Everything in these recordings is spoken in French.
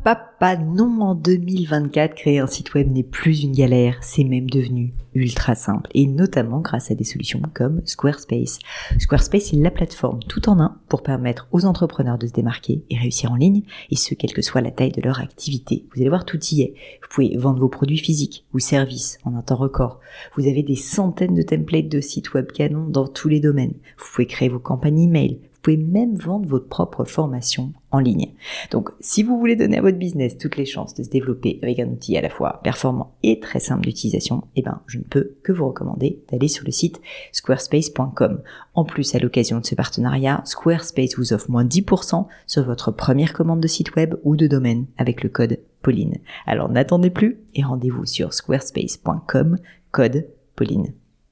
papa, non, en 2024, créer un site web n'est plus une galère, c'est même devenu ultra simple, et notamment grâce à des solutions comme Squarespace. Squarespace est la plateforme tout en un pour permettre aux entrepreneurs de se démarquer et réussir en ligne, et ce, quelle que soit la taille de leur activité. Vous allez voir, tout y est. Vous pouvez vendre vos produits physiques ou services en un temps record. Vous avez des centaines de templates de sites web canons dans tous les domaines. Vous pouvez créer vos campagnes email. Vous pouvez même vendre votre propre formation en ligne. Donc, si vous voulez donner à votre business toutes les chances de se développer avec un outil à la fois performant et très simple d'utilisation, je ne peux que vous recommander d'aller sur le site squarespace.com. En plus, à l'occasion de ce partenariat, Squarespace vous offre moins 10% sur votre première commande de site web ou de domaine avec le code Pauline. Alors, n'attendez plus et rendez-vous sur squarespace.com, code Pauline.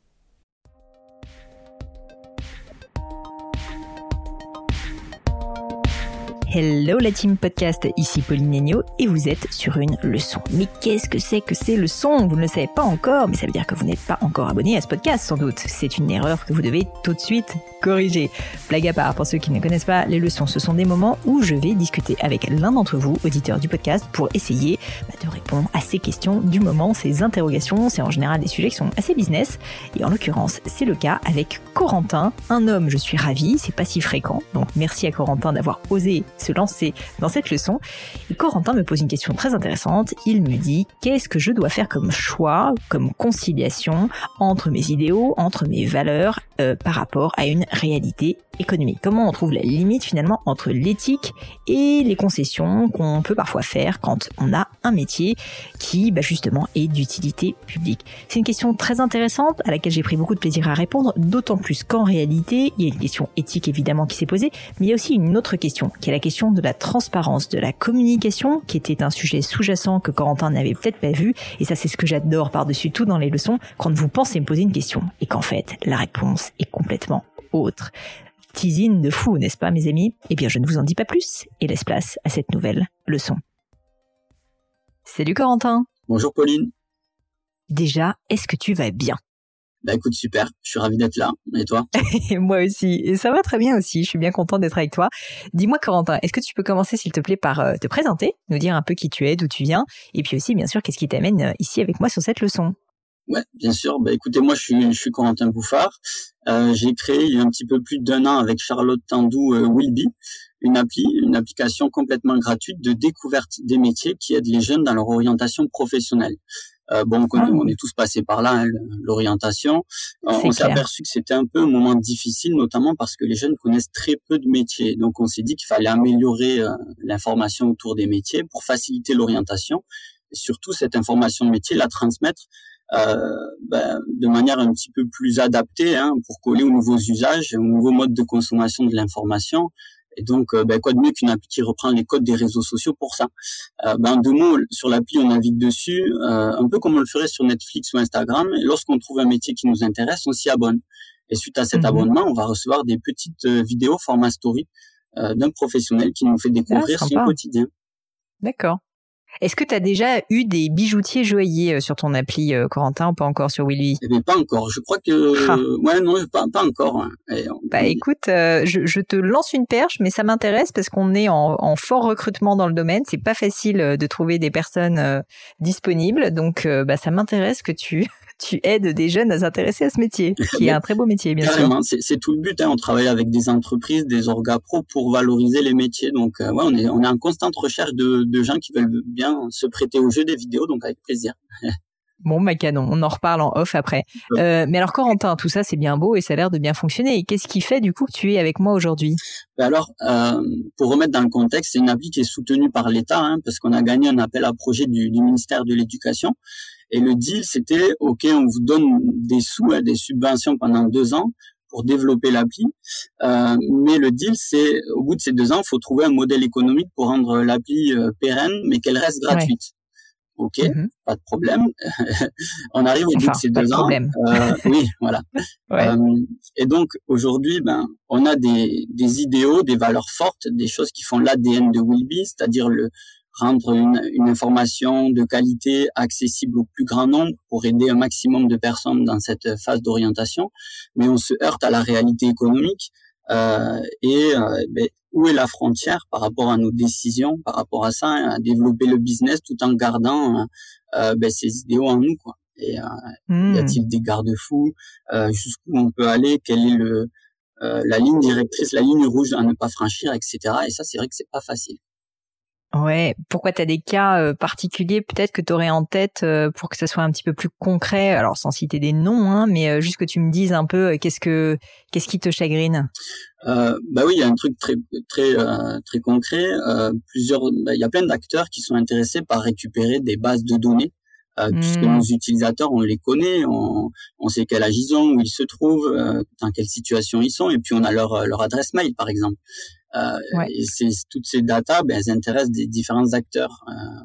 Hello la team podcast, ici Pauline Agneau et vous êtes sur une leçon. Mais qu'est-ce que c'est que ces leçons ? Vous ne le savez pas encore, mais ça veut dire que vous n'êtes pas encore abonné à ce podcast sans doute. C'est une erreur que vous devez tout de suite corriger. Blague à part, pour ceux qui ne connaissent pas, les leçons, ce sont des moments où je vais discuter avec l'un d'entre vous, auditeurs du podcast, pour essayer de répondre à ces questions du moment, ces interrogations. C'est en général des sujets qui sont assez business. Et en l'occurrence, c'est le cas avec Corentin, un homme, je suis ravie, c'est pas si fréquent. Donc merci à Corentin d'avoir osé se lancer dans cette leçon. Et Corentin me pose une question très intéressante. Il me dit, qu'est-ce que je dois faire comme choix, comme conciliation entre mes idéaux, entre mes valeurs par rapport à une réalité économique? Comment on trouve la limite finalement entre l'éthique et les concessions qu'on peut parfois faire quand on a un métier qui justement est d'utilité publique? C'est une question très intéressante à laquelle j'ai pris beaucoup de plaisir à répondre, d'autant plus qu'en réalité, il y a une question éthique évidemment qui s'est posée, mais il y a aussi une autre question, qui est la question de la transparence, de la communication, qui était un sujet sous-jacent que Corentin n'avait peut-être pas vu, et ça c'est ce que j'adore par-dessus tout dans les leçons, quand vous pensez me poser une question, et qu'en fait, la réponse est complètement autre. Teasing de fou, n'est-ce pas mes amis? Eh bien je ne vous en dis pas plus, et laisse place à cette nouvelle leçon. Salut Corentin. Bonjour Pauline. Déjà, est-ce que tu vas bien? Écoute, super, je suis ravi d'être là. Et toi? Et moi aussi, et ça va très bien aussi, je suis bien contente d'être avec toi. Dis-moi Corentin, est-ce que tu peux commencer s'il te plaît par te présenter, nous dire un peu qui tu es, d'où tu viens, et puis aussi bien sûr qu'est-ce qui t'amène ici avec moi sur cette leçon? Ouais, bien sûr. Écoutez, moi je suis Corentin Bouffard. J'ai créé il y a un petit peu plus d'1 an avec Charlotte Tandou Willby, une application complètement gratuite de découverte des métiers qui aide les jeunes dans leur orientation professionnelle. On est tous passés par là, l'orientation. On s'est aperçu que c'était un peu un moment difficile, notamment parce que les jeunes connaissent très peu de métiers. Donc, on s'est dit qu'il fallait améliorer l'information autour des métiers pour faciliter l'orientation. Et surtout, cette information de métier, la transmettre de manière un petit peu plus adaptée, pour coller aux nouveaux usages, aux nouveaux modes de consommation de l'information. Et donc, quoi de mieux qu'une appli qui reprend les codes des réseaux sociaux pour ça. En 2 mots, sur l'appli, on navigue dessus, un peu comme on le ferait sur Netflix ou Instagram. Et lorsqu'on trouve un métier qui nous intéresse, on s'y abonne. Et suite à cet abonnement, on va recevoir des petites vidéos format story d'un professionnel qui nous fait découvrir son quotidien. D'accord. Est-ce que tu as déjà eu des bijoutiers joailliers sur ton appli, Corentin, ou pas encore sur Willby? Eh bien, pas encore. Je crois que... pas encore. Écoute, je te lance une perche, mais ça m'intéresse parce qu'on est en fort recrutement dans le domaine. C'est pas facile de trouver des personnes disponibles. Donc, ça m'intéresse que tu aides des jeunes à s'intéresser à ce métier, qui est un très beau métier, bien sûr. C'est tout le but. On travaille avec des entreprises, des orgas pro pour valoriser les métiers. Donc, on est en constante recherche de gens qui veulent bien se prêter au jeu des vidéos, donc avec plaisir. Bon, canon, on en reparle en off après. Mais alors Corentin, tout ça c'est bien beau et ça a l'air de bien fonctionner. Et qu'est-ce qui fait du coup que tu es avec moi aujourd'hui? Alors, pour remettre dans le contexte, c'est une appli qui est soutenue par l'État, parce qu'on a gagné un appel à projet du ministère de l'Éducation. Et le deal, c'était, OK, on vous donne des sous, des subventions pendant 2 ans pour développer l'appli. Mais le deal, c'est, au bout de ces 2 ans, il faut trouver un modèle économique pour rendre l'appli pérenne, mais qu'elle reste gratuite. Ouais. OK, pas de problème. On arrive au bout de ces 2 ans. Oui, voilà. Ouais. Et donc, aujourd'hui, on a des idéaux, des valeurs fortes, des choses qui font l'ADN de Willby, c'est-à-dire rendre une information de qualité accessible au plus grand nombre pour aider un maximum de personnes dans cette phase d'orientation. Mais on se heurte à la réalité économique où est la frontière par rapport à nos décisions, par rapport à ça, à développer le business tout en gardant ces idéaux en nous, quoi. Et y a-t-il des garde-fous, jusqu'où on peut aller, quelle est la ligne directrice, la ligne rouge à ne pas franchir, etc. Et ça, c'est vrai que c'est pas facile. Ouais, pourquoi t'as des cas particuliers peut-être que t'aurais en tête pour que ça soit un petit peu plus concret, alors sans citer des noms, hein, mais juste que tu me dises un peu qu'est-ce qui te chagrine. Oui, il y a un truc très concret. Il y a plein d'acteurs qui sont intéressés par récupérer des bases de données. Puisque nos utilisateurs, on les connaît, on sait quel âge ils ont, où ils se trouvent, dans quelle situation ils sont, et puis on a leur adresse mail, par exemple. Et toutes ces datas, elles intéressent des différents acteurs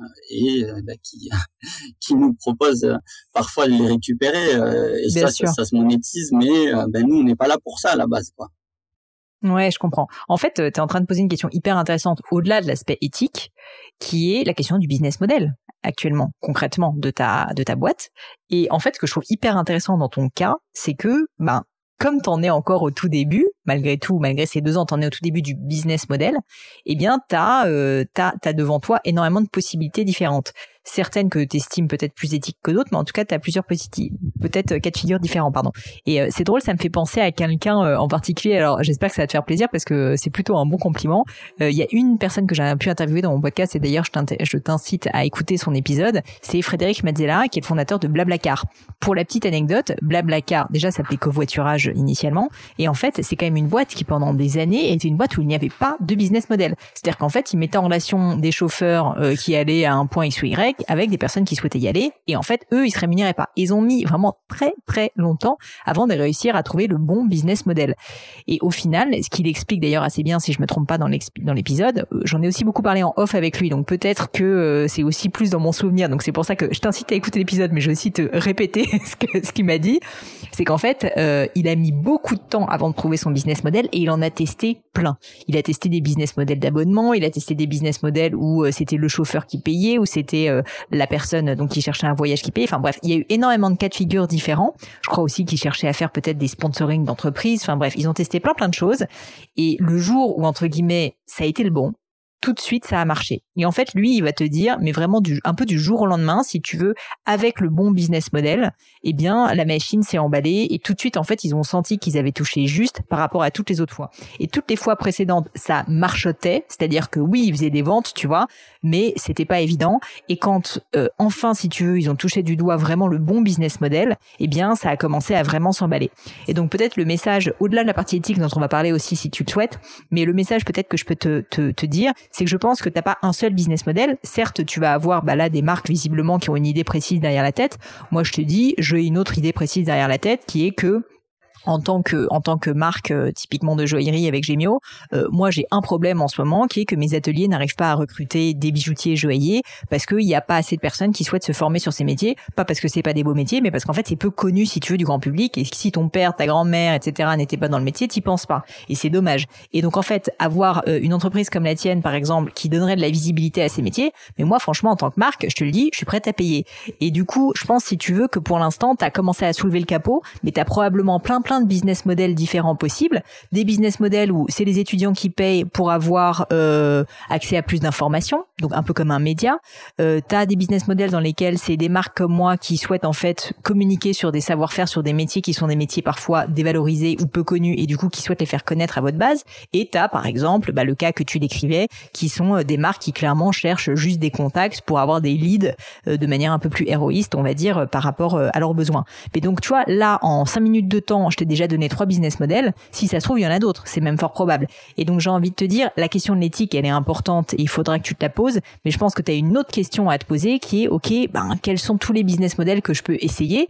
qui nous proposent parfois de les récupérer. Et ça se monétise, mais nous, on n'est pas là pour ça à la base, quoi. Ouais, je comprends. En fait, tu es en train de poser une question hyper intéressante au-delà de l'aspect éthique, qui est la question du business model actuellement, concrètement, de ta boîte. Et en fait, ce que je trouve hyper intéressant dans ton cas, c'est que, comme t'en es encore au tout début, malgré ces 2 ans, t'en es au tout début du business model, eh bien, t'as devant toi énormément de possibilités différentes. Certaines que t'estimes peut-être plus éthiques que d'autres, mais en tout cas, t'as plusieurs peut-être cas de figure différents, pardon. Et c'est drôle, ça me fait penser à quelqu'un en particulier. Alors, j'espère que ça va te faire plaisir parce que c'est plutôt un bon compliment. Il y a une personne que j'ai pu interviewer dans mon podcast, et d'ailleurs, je t'incite à écouter son épisode. C'est Frédéric Mazzella, qui est le fondateur de Blablacar. Pour la petite anecdote, Blablacar, déjà, ça s'appelait covoiturage initialement. Et en fait, c'est quand même une boîte qui, pendant des années, était une boîte où il n'y avait pas de business model. C'est-à-dire qu'en fait, ils mettaient en relation des chauffeurs qui allaient à un point X ou Y avec des personnes qui souhaitaient y aller, et en fait, eux, ils se rémunéraient pas. Ils ont mis vraiment très, très longtemps avant de réussir à trouver le bon business model. Et au final, ce qu'il explique d'ailleurs assez bien, si je me trompe pas dans l'épisode, j'en ai aussi beaucoup parlé en off avec lui, donc peut-être que c'est aussi plus dans mon souvenir, donc c'est pour ça que je t'incite à écouter l'épisode, mais je vais aussi te répéter ce qu'il m'a dit, c'est qu'en fait, il a mis beaucoup de temps avant de trouver son business model, et il en a testé plein. Il a testé des business models d'abonnement, il a testé des business models où c'était le chauffeur qui payait, où c'était la personne donc qui cherchait un voyage qui payait. Enfin bref, il y a eu énormément de cas de figure différents. Je crois aussi qu'ils cherchaient à faire peut-être des sponsoring d'entreprises. Enfin bref, ils ont testé plein de choses. Et le jour où, entre guillemets, ça a été le bon, tout de suite, ça a marché. Et en fait, lui, il va te dire, mais vraiment un peu du jour au lendemain, si tu veux, avec le bon business model, eh bien, la machine s'est emballée, et tout de suite, en fait, ils ont senti qu'ils avaient touché juste par rapport à toutes les autres fois. Et toutes les fois précédentes, ça marchotait, c'est-à-dire que oui, ils faisaient des ventes, tu vois, mais c'était pas évident. Et quand, enfin, si tu veux, ils ont touché du doigt vraiment le bon business model, eh bien, ça a commencé à vraiment s'emballer. Et donc, peut-être le message, au-delà de la partie éthique dont on va parler aussi si tu le souhaites, mais le message peut-être que je peux te dire, c'est que je pense que t'as pas un seul business model. Certes, tu vas avoir là des marques visiblement qui ont une idée précise derrière la tête. Moi, je te dis, j'ai une autre idée précise derrière la tête qui est que en tant que marque typiquement de joaillerie avec Gemio, moi j'ai un problème en ce moment qui est que mes ateliers n'arrivent pas à recruter des bijoutiers joailliers parce qu'il n'y a pas assez de personnes qui souhaitent se former sur ces métiers, pas parce que c'est pas des beaux métiers, mais parce qu'en fait c'est peu connu si tu veux du grand public, et si ton père, ta grand-mère, etc. n'étaient pas dans le métier, t'y penses pas, et c'est dommage. Et donc en fait avoir une entreprise comme la tienne par exemple qui donnerait de la visibilité à ces métiers, mais moi franchement en tant que marque, je te le dis, je suis prête à payer. Et du coup je pense, si tu veux, que pour l'instant t'as commencé à soulever le capot, mais t'as probablement plein de business models différents possibles. Des business models où c'est les étudiants qui payent pour avoir accès à plus d'informations, donc un peu comme un média. T'as des business models dans lesquels c'est des marques comme moi qui souhaitent en fait communiquer sur des savoir-faire, sur des métiers qui sont des métiers parfois dévalorisés ou peu connus, et du coup qui souhaitent les faire connaître à votre base. Et t'as par exemple le cas que tu décrivais, qui sont des marques qui clairement cherchent juste des contacts pour avoir des leads de manière un peu plus héroïste, on va dire, par rapport à leurs besoins. Mais donc tu vois, là en 5 minutes de temps, je t'ai déjà donné 3 business models. Si ça se trouve, il y en a d'autres, c'est même fort probable. Et donc j'ai envie de te dire, la question de l'éthique, elle est importante et il faudra que tu te la poses, mais je pense que tu as une autre question à te poser qui est, ok, quels sont tous les business models que je peux essayer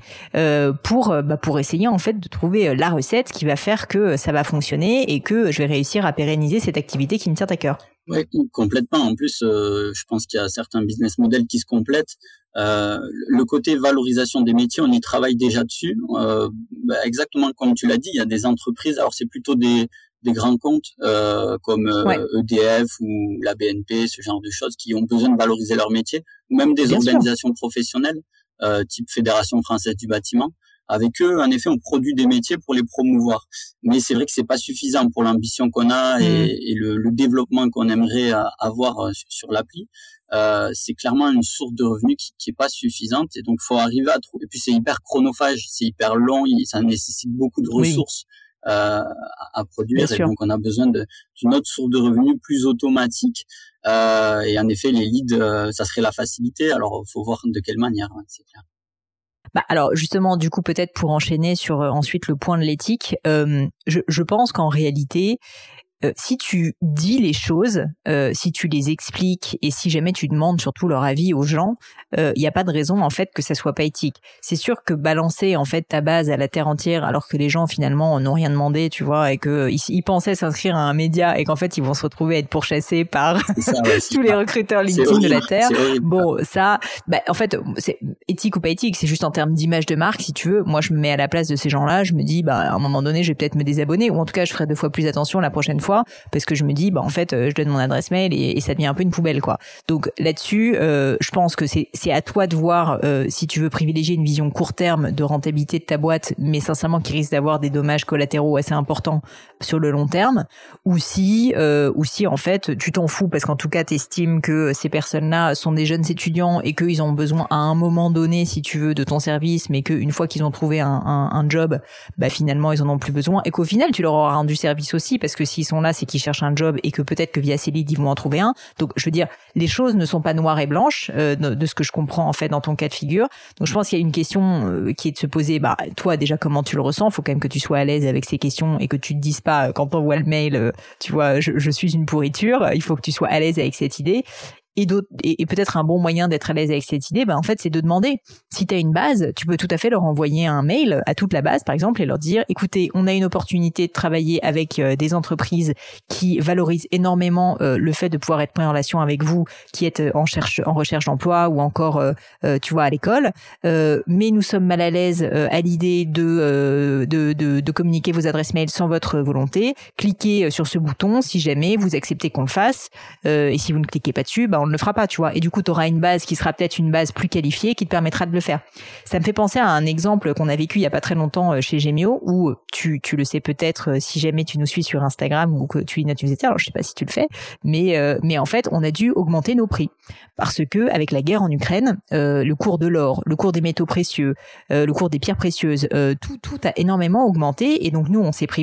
pour essayer en fait de trouver la recette qui va faire que ça va fonctionner et que je vais réussir à pérenniser cette activité qui me tient à cœur. Ouais, complètement. En plus, je pense qu'il y a certains business models qui se complètent. Le côté valorisation des métiers, on y travaille déjà dessus. Exactement comme tu l'as dit, il y a des entreprises. Alors c'est plutôt des grands comptes comme EDF ou la BNP, ce genre de choses, qui ont besoin de valoriser leur métier, ou même des organisations professionnelles type Fédération française du bâtiment. avec eux, en effet, on produit des métiers pour les promouvoir. Mais c'est vrai que c'est pas suffisant pour l'ambition qu'on a et le développement qu'on aimerait avoir sur l'appli. C'est clairement une source de revenus qui est pas suffisante, et donc faut arriver à trouver. Et puis c'est hyper chronophage, c'est hyper long, ça nécessite beaucoup de ressources à produire, et donc on a besoin d'une autre source de revenus plus automatique. Et en effet, les leads, ça serait la facilité. Alors faut voir de quelle manière, c'est clair. Bah alors justement, du coup, peut-être pour enchaîner sur ensuite le point de l'éthique, je pense qu'en réalité, si tu dis les choses, si tu les expliques et si jamais tu demandes surtout leur avis aux gens, il n'y a pas de raison en fait que ça soit pas éthique. C'est sûr que balancer en fait ta base à la terre entière alors que les gens finalement n'ont rien demandé, tu vois, et que ils pensaient s'inscrire à un média et qu'en fait ils vont se retrouver à être pourchassés par tous les recruteurs LinkedIn de la terre. Bon, ça, en fait, c'est éthique ou pas éthique, c'est juste en termes d'image de marque, si tu veux. Moi, je me mets à la place de ces gens-là, je me dis, à un moment donné, je vais peut-être me désabonner, ou en tout cas, je ferai 2 fois plus attention la prochaine fois, parce que je me dis, en fait, je donne mon adresse mail et ça devient un peu une poubelle, quoi. Donc là-dessus, je pense que c'est à toi de voir si tu veux privilégier une vision court terme de rentabilité de ta boîte, mais sincèrement qui risque d'avoir des dommages collatéraux assez importants sur le long terme, ou si en fait tu t'en fous parce qu'en tout cas t'estimes que ces personnes-là sont des jeunes étudiants et qu'ils ont besoin à un moment donné, si tu veux, de ton service, mais qu'une fois qu'ils ont trouvé un job, finalement ils en ont plus besoin, et qu'au final tu leur auras rendu service aussi, parce que s'ils sont là c'est qu'ils cherchent un job et que peut-être que via ces leads ils vont en trouver un. Donc je veux dire, les choses ne sont pas noires et blanches de ce que je comprends en fait dans ton cas de figure. Donc je pense qu'il y a une question qui est de se poser, toi déjà comment tu le ressens, faut quand même que tu sois à l'aise avec ces questions et que tu te dises pas quand t'envoies le mail tu vois, je suis une pourriture. Il faut que tu sois à l'aise avec cette idée. Et peut-être un bon moyen d'être à l'aise avec cette idée, en fait, c'est de demander. Si tu as une base, tu peux tout à fait leur envoyer un mail à toute la base, par exemple, et leur dire, écoutez, on a une opportunité de travailler avec des entreprises qui valorisent énormément le fait de pouvoir être mis en relation avec vous, qui êtes en recherche d'emploi ou encore, tu vois, à l'école. Mais nous sommes mal à l'aise à l'idée de communiquer vos adresses mail sans votre volonté. Cliquez sur ce bouton si jamais vous acceptez qu'on le fasse. Et si vous ne cliquez pas dessus, on ne le fera pas, tu vois. Et du coup, tu auras une base qui sera peut-être une base plus qualifiée qui te permettra de le faire. Ça me fait penser à un exemple qu'on a vécu il y a pas très longtemps chez Gemio, où tu le sais peut-être si jamais tu nous suis sur Instagram ou que tu lis notre newsletter. Alors, je sais pas si tu le fais, mais en fait, on a dû augmenter nos prix parce que avec la guerre en Ukraine, le cours de l'or, le cours des métaux précieux, le cours des pierres précieuses, tout a énormément augmenté. Et donc nous, on s'est pris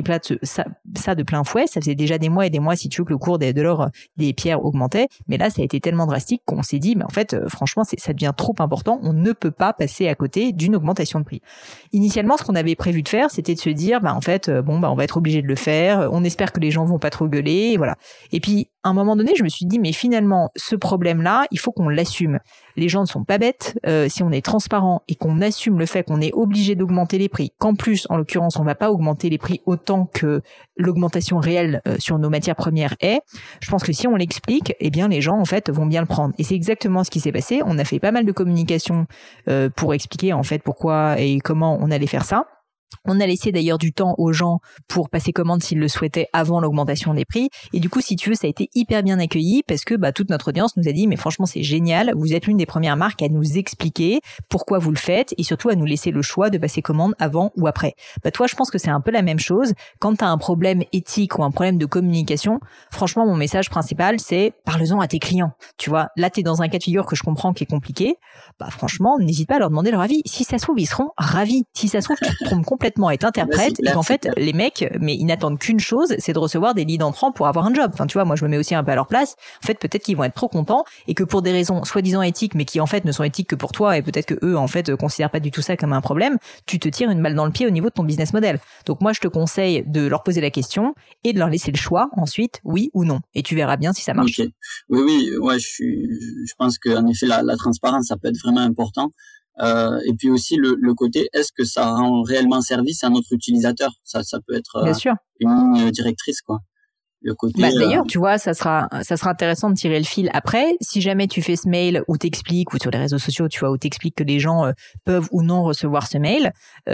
ça de plein fouet. Ça faisait déjà des mois et des mois, si tu veux, que le cours de l'or, des pierres augmentait. Mais là, ça a été tellement drastique qu'on s'est dit, mais en fait, franchement, ça devient trop important. On ne peut pas passer à côté d'une augmentation de prix. Initialement, ce qu'on avait prévu de faire, c'était de se dire, en fait, on va être obligé de le faire. On espère que les gens vont pas trop gueuler, et voilà. Et puis, à un moment donné, je me suis dit, mais finalement, ce problème-là, il faut qu'on l'assume. Les gens ne sont pas bêtes. Si on est transparent et qu'on assume le fait qu'on est obligé d'augmenter les prix, qu'en plus, en l'occurrence, on va pas augmenter les prix autant que l'augmentation réelle sur nos matières premières est, je pense que si on l'explique, eh bien, les gens, en fait, vont bien le prendre. Et c'est exactement ce qui s'est passé. On a fait pas mal de communication pour expliquer, en fait, pourquoi et comment on allait faire ça. On a laissé d'ailleurs du temps aux gens pour passer commande s'ils le souhaitaient avant l'augmentation des prix. Et du coup, si tu veux, ça a été hyper bien accueilli parce que toute notre audience nous a dit, mais franchement, c'est génial. Vous êtes l'une des premières marques à nous expliquer pourquoi vous le faites et surtout à nous laisser le choix de passer commande avant ou après. Toi, je pense que c'est un peu la même chose. Quand tu as un problème éthique ou un problème de communication, franchement, mon message principal, c'est parle-en à tes clients. Tu vois, là, tu es dans un cas de figure que je comprends qui est compliqué. Franchement, n'hésite pas à leur demander leur avis. Si ça se trouve, ils seront ravis. Si ça se trouve, tu te trompes complètement et t'interprètes et qu'en fait les mecs ils n'attendent qu'une chose, c'est de recevoir des leads entrants pour avoir un job. Enfin tu vois, moi je me mets aussi un peu à leur place. En fait peut-être qu'ils vont être trop contents et que pour des raisons soi-disant éthiques mais qui en fait ne sont éthiques que pour toi et peut-être que eux en fait considèrent pas du tout ça comme un problème, tu te tires une balle dans le pied au niveau de ton business model. Donc moi je te conseille de leur poser la question et de leur laisser le choix ensuite, oui ou non, et tu verras bien si ça marche. Okay. Oui, ouais, je pense que en effet la transparence ça peut être vraiment important. Et puis aussi le côté, est-ce que ça rend réellement service à notre utilisateur? Ça peut être Bien sûr. une ligne directrice, quoi. le côté. D'ailleurs, tu vois, ça sera intéressant de tirer le fil après. Si jamais tu fais ce mail où t'expliques, ou sur les réseaux sociaux, tu vois, où t'expliques que les gens peuvent ou non recevoir ce mail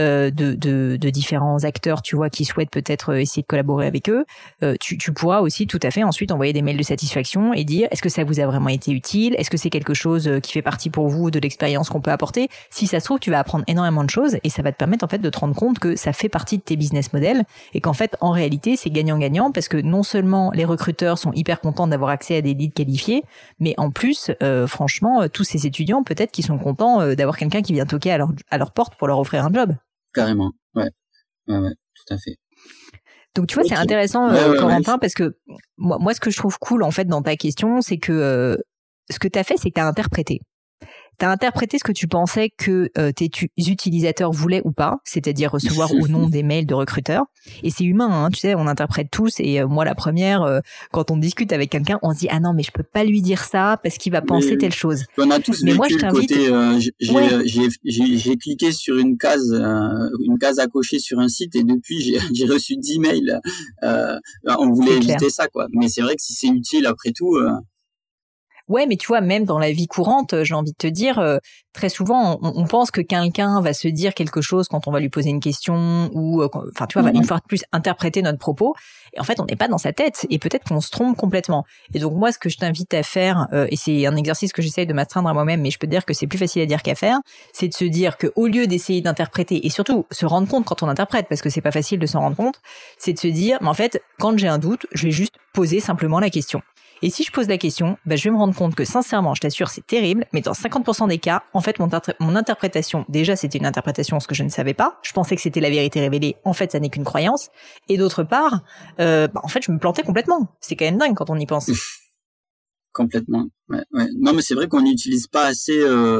de différents acteurs, tu vois, qui souhaitent peut-être essayer de collaborer avec eux, tu pourras aussi tout à fait ensuite envoyer des mails de satisfaction et dire est-ce que ça vous a vraiment été utile, est-ce que c'est quelque chose qui fait partie pour vous de l'expérience qu'on peut apporter. Si ça se trouve, tu vas apprendre énormément de choses et ça va te permettre en fait de te rendre compte que ça fait partie de tes business models et qu'en fait, en réalité, c'est gagnant-gagnant parce que non seulement les recruteurs sont hyper contents d'avoir accès à des leads qualifiés, mais en plus, franchement, tous ces étudiants, peut-être qu'ils sont contents d'avoir quelqu'un qui vient toquer à leur porte pour leur offrir un job. Carrément, ouais, tout à fait. Donc tu vois, c'est intéressant, Corentin, parce que moi, ce que je trouve cool en fait dans ta question, c'est que ce que tu as fait, c'est que tu as interprété. T'as interprété ce que tu pensais que tes utilisateurs voulaient ou pas, c'est-à-dire recevoir ou non des mails de recruteurs. Et c'est humain, hein, tu sais, on interprète tous. Et moi, la première, quand on discute avec quelqu'un, on se dit ah non, mais je peux pas lui dire ça parce qu'il va penser telle chose. On a tous vécu le côté. J'ai cliqué sur une case à cocher sur un site et depuis j'ai reçu 10 mails. On voulait éviter ça, quoi. Mais c'est vrai que si c'est utile après tout. Ouais, mais tu vois, même dans la vie courante, j'ai envie de te dire, très souvent, on pense que quelqu'un va se dire quelque chose quand on va lui poser une question ou, enfin, tu vois, va une fois de plus interpréter notre propos. Et en fait, on n'est pas dans sa tête et peut-être qu'on se trompe complètement. Et donc, moi, ce que je t'invite à faire, et c'est un exercice que j'essaye de m'astreindre à moi-même, mais je peux te dire que c'est plus facile à dire qu'à faire, c'est de se dire que au lieu d'essayer d'interpréter et surtout se rendre compte quand on interprète, parce que c'est pas facile de s'en rendre compte, c'est de se dire, mais en fait, quand j'ai un doute, je vais juste poser simplement la question. Et si je pose la question, je vais me rendre compte que sincèrement, je t'assure, c'est terrible, mais dans 50% des cas, en fait, mon interprétation, déjà, c'était une interprétation, ce que je ne savais pas. Je pensais que c'était la vérité révélée. En fait, ça n'est qu'une croyance. Et d'autre part, en fait, je me plantais complètement. C'est quand même dingue quand on y pense. Complètement. Ouais. Non, mais c'est vrai qu'on n'utilise pas assez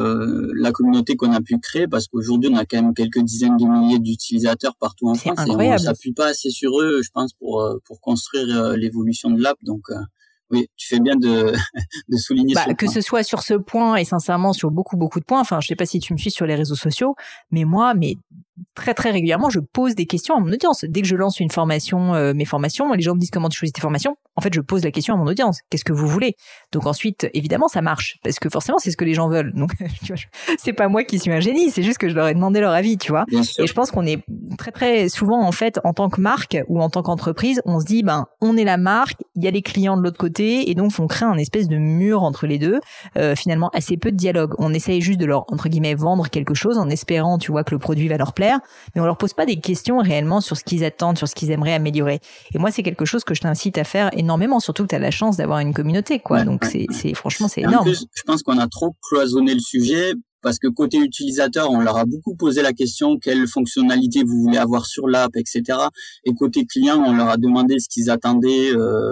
la communauté qu'on a pu créer parce qu'aujourd'hui, on a quand même quelques dizaines de milliers d'utilisateurs partout en France. Incroyable. Et on s'appuie pas assez sur eux, je pense, pour construire l'évolution de l'app. Donc, oui, tu fais bien de souligner ce que point. Ce soit sur ce point et sincèrement sur beaucoup de points. Enfin, je sais pas si tu me suis sur les réseaux sociaux, mais moi, très très régulièrement, je pose des questions à mon audience. Dès que je lance une formation, mes formations, les gens me disent comment tu choisis tes formations. En fait, je pose la question à mon audience. Qu'est-ce que vous voulez? Donc ensuite, évidemment, ça marche parce que forcément, c'est ce que les gens veulent. Donc, tu vois, c'est pas moi qui suis un génie, c'est juste que je leur ai demandé leur avis, tu vois. Et je pense qu'on est très très souvent en fait en tant que marque ou en tant qu'entreprise, on se dit on est la marque, il y a les clients de l'autre côté et donc on crée un espèce de mur entre les deux. Finalement, assez peu de dialogue. On essaye juste de leur entre guillemets vendre quelque chose en espérant, tu vois, que le produit va leur plaire, mais on leur pose pas des questions réellement sur ce qu'ils attendent, sur ce qu'ils aimeraient améliorer. Et moi, c'est quelque chose que je t'incite à faire énormément, surtout que tu as la chance d'avoir une communauté, quoi. Ouais, donc c'est franchement, c'est énorme. En plus, je pense qu'on a trop cloisonné le sujet parce que côté utilisateur, on leur a beaucoup posé la question quelle fonctionnalité vous voulez avoir sur l'app, etc. Et côté client, on leur a demandé ce qu'ils attendaient,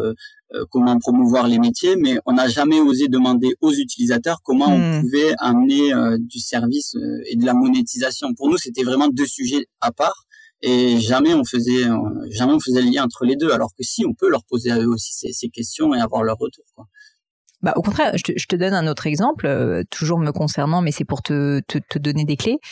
comment promouvoir les métiers, mais on n'a jamais osé demander aux utilisateurs comment on pouvait amener du service et de la monétisation. Pour nous, c'était vraiment deux sujets à part. Et jamais on faisait le lien entre les deux, alors que si, on peut leur poser à eux aussi ces questions et avoir leur retour, quoi. Au contraire, je te donne un autre exemple, toujours me concernant, mais c'est pour te donner des clés.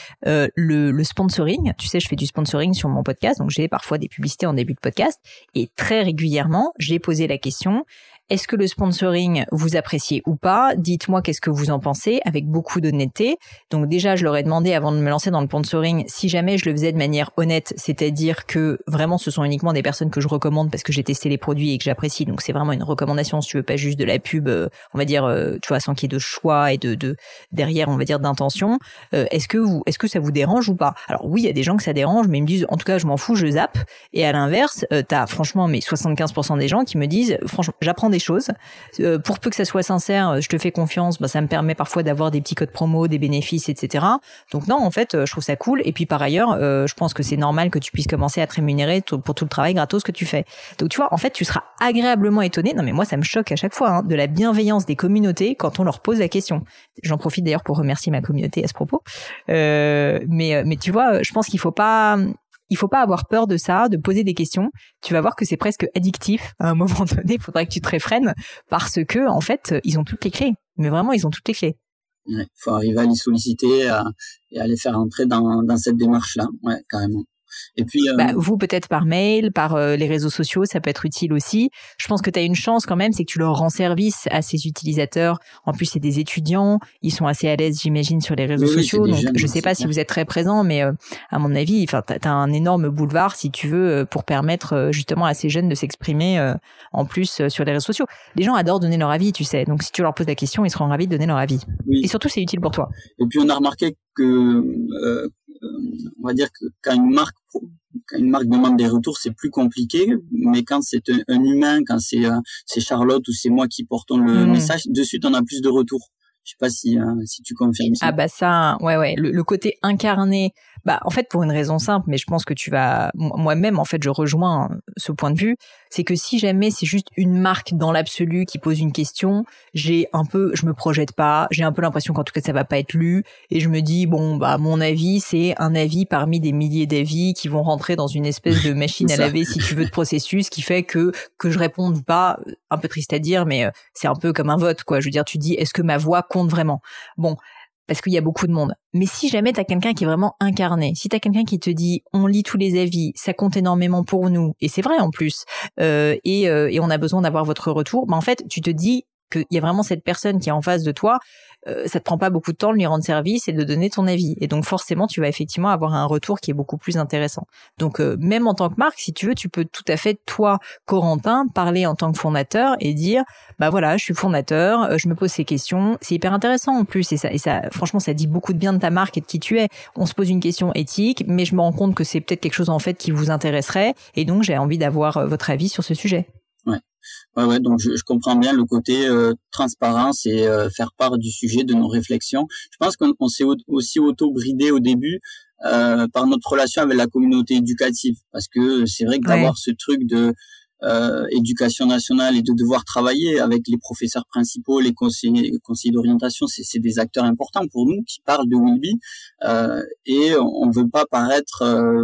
Le sponsoring, tu sais, je fais du sponsoring sur mon podcast, donc j'ai parfois des publicités en début de podcast, et très régulièrement, j'ai posé la question: est-ce que le sponsoring, vous appréciez ou pas? Dites-moi qu'est-ce que vous en pensez, avec beaucoup d'honnêteté. Donc déjà, je leur ai demandé avant de me lancer dans le sponsoring, si jamais je le faisais de manière honnête, c'est-à-dire que vraiment ce sont uniquement des personnes que je recommande parce que j'ai testé les produits et que j'apprécie. Donc c'est vraiment une recommandation, si tu veux, pas juste de la pub, on va dire, tu vois, sans qu'il y ait de choix et de derrière, on va dire, d'intention. Est-ce que ça vous dérange ou pas? Alors oui, il y a des gens que ça dérange, mais ils me disent, en tout cas, je m'en fous, je zappe. Et à l'inverse, t'as franchement, 75% des gens qui me disent, franchement, j'apprends des choses. Pour peu que ça soit sincère, je te fais confiance, ça me permet parfois d'avoir des petits codes promo, des bénéfices, etc. Donc non, en fait, je trouve ça cool. Et puis par ailleurs, je pense que c'est normal que tu puisses commencer à te rémunérer pour tout le travail gratos que tu fais. Donc tu vois, en fait, tu seras agréablement étonné. Non mais moi, ça me choque à chaque fois, de la bienveillance des communautés quand on leur pose la question. J'en profite d'ailleurs pour remercier ma communauté à ce propos. Mais tu vois, je pense qu'il faut pas avoir peur de ça, de poser des questions. Tu vas voir que c'est presque addictif. À un moment donné, il faudra que tu te réfrènes parce que, en fait, ils ont toutes les clés. Mais vraiment, ils ont toutes les clés. Ouais, faut arriver à les solliciter et à les faire entrer dans cette démarche-là. Ouais, carrément. Et puis vous peut-être par mail, par les réseaux sociaux, ça peut être utile aussi. Je pense que tu as une chance quand même, c'est que tu leur rends service à ces utilisateurs. En plus, c'est des étudiants, ils sont assez à l'aise, j'imagine, sur les réseaux sociaux. Donc je sais pas si vous êtes très présents, mais à mon avis, enfin t'as un énorme boulevard si tu veux pour permettre justement à ces jeunes de s'exprimer en plus sur les réseaux sociaux. Les gens adorent donner leur avis, tu sais. Donc si tu leur poses la question, ils seront ravis de donner leur avis. Et surtout, c'est utile pour toi. Et puis on a remarqué que on va dire que quand une marque demande des retours, c'est plus compliqué, mais quand c'est un humain, quand c'est Charlotte ou c'est moi qui portons le message, de suite on a plus de retours. Je sais pas si tu confirmes ça. Ah bah ça, ouais. Le côté incarné, en fait pour une raison simple, mais je pense que moi-même en fait je rejoins ce point de vue, c'est que si jamais c'est juste une marque dans l'absolu qui pose une question, je me projette pas, j'ai un peu l'impression qu'en tout cas ça va pas être lu, et je me dis mon avis c'est un avis parmi des milliers d'avis qui vont rentrer dans une espèce de machine à laver si tu veux de processus qui fait que je réponde ou pas, un peu triste à dire, mais c'est un peu comme un vote quoi. Je veux dire, tu dis est-ce que ma voix compte vraiment? Bon, parce qu'il y a beaucoup de monde. Mais si jamais t'as quelqu'un qui est vraiment incarné, si t'as quelqu'un qui te dit on lit tous les avis, ça compte énormément pour nous, et c'est vrai en plus, et on a besoin d'avoir votre retour, en fait tu te dis qu'il y a vraiment cette personne qui est en face de toi, ça te prend pas beaucoup de temps de lui rendre service et de donner ton avis. Et donc forcément, tu vas effectivement avoir un retour qui est beaucoup plus intéressant. Donc même en tant que marque, si tu veux, tu peux tout à fait, toi, Corentin, parler en tant que fondateur et dire voilà, je suis fondateur, je me pose ces questions. C'est hyper intéressant en plus, et ça, franchement, ça dit beaucoup de bien de ta marque et de qui tu es. On se pose une question éthique, mais je me rends compte que c'est peut-être quelque chose en fait qui vous intéresserait, et donc j'ai envie d'avoir votre avis sur ce sujet. Ouais, donc je comprends bien le côté transparence et faire part du sujet, de nos réflexions. Je pense qu'on s'est aussi auto-bridé au début par notre relation avec la communauté éducative, parce que c'est vrai que d'avoir ce truc de éducation nationale et de devoir travailler avec les professeurs principaux, les conseillers d'orientation, c'est des acteurs importants pour nous qui parlent de Willby, et on veut pas paraître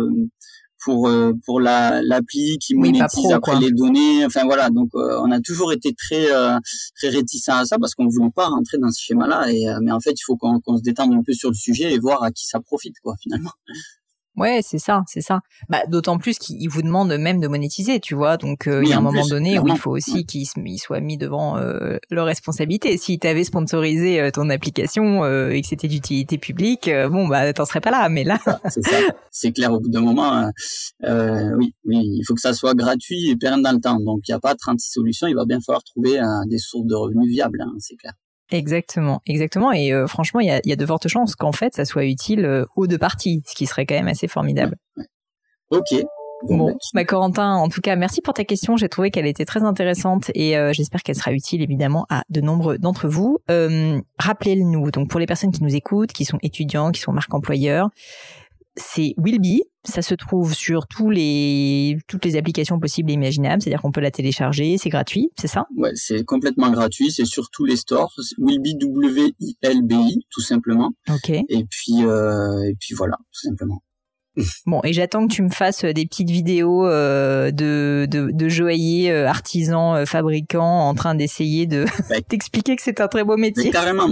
pour l'appli qui monétise après les données, enfin voilà, donc on a toujours été très réticents à ça parce qu'on voulait pas rentrer dans ce schéma-là, mais en fait il faut qu'on se détende un peu sur le sujet et voir à qui ça profite quoi finalement. Ouais, c'est ça. D'autant plus qu'ils vous demandent même de monétiser, tu vois. Donc, il y a un moment donné où il faut aussi qu'ils soient mis devant leurs responsabilités. Si tu avais sponsorisé ton application et que c'était d'utilité publique, t'en serais pas là. Mais là, c'est ça. C'est clair. Au bout d'un moment, oui, il faut que ça soit gratuit et pérenne dans le temps. Donc, il y a pas 36 solutions. Il va bien falloir trouver des sources de revenus viables. C'est clair. Exactement. Et franchement, il y a de fortes chances qu'en fait, ça soit utile aux deux parties, ce qui serait quand même assez formidable. Ouais. Ok. Bon, Corentin, en tout cas, merci pour ta question. J'ai trouvé qu'elle était très intéressante et j'espère qu'elle sera utile évidemment à de nombreux d'entre vous. Rappelez-nous, donc pour les personnes qui nous écoutent, qui sont étudiants, qui sont marques employeurs, c'est Willby. Ça se trouve sur toutes les applications possibles et imaginables, c'est-à-dire qu'on peut la télécharger, c'est gratuit, c'est ça? Ouais, c'est complètement gratuit, c'est sur tous les stores, Willby, WILBI, tout simplement. Ok. Et puis voilà, tout simplement. Bon, et j'attends que tu me fasses des petites vidéos de joailliers artisans fabricants en train d'essayer de t'expliquer que c'est un très beau métier. Mais carrément,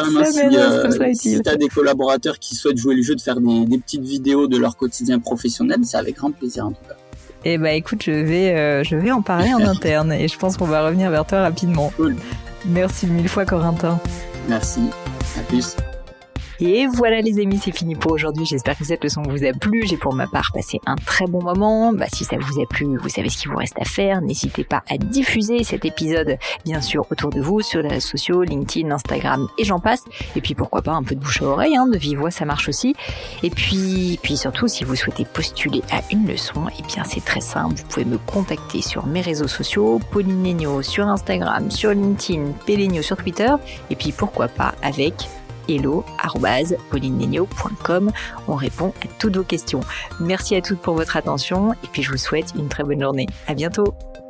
si t'as des collaborateurs qui souhaitent jouer le jeu, de faire des petites vidéos de leur quotidien professionnel, c'est avec grand plaisir en tout cas. Eh écoute, je vais en parler en interne et je pense qu'on va revenir vers toi rapidement. Cool. Merci mille fois Corentin. Merci, à plus. Et voilà les amis, c'est fini pour aujourd'hui. J'espère que cette leçon vous a plu. J'ai pour ma part passé un très bon moment. Si ça vous a plu, vous savez ce qu'il vous reste à faire. N'hésitez pas à diffuser cet épisode, bien sûr, autour de vous, sur les réseaux sociaux, LinkedIn, Instagram et j'en passe. Et puis pourquoi pas un peu de bouche à oreille, de vive voix, ça marche aussi. Et puis surtout, si vous souhaitez postuler à une leçon, c'est très simple. Vous pouvez me contacter sur mes réseaux sociaux, Pauline Legnaud sur Instagram, sur LinkedIn, Pélegnaud sur Twitter. Et puis pourquoi pas avec hello@paulinelegnaud.com. On répond à toutes vos questions. Merci à toutes pour votre attention et puis je vous souhaite une très bonne journée. À bientôt.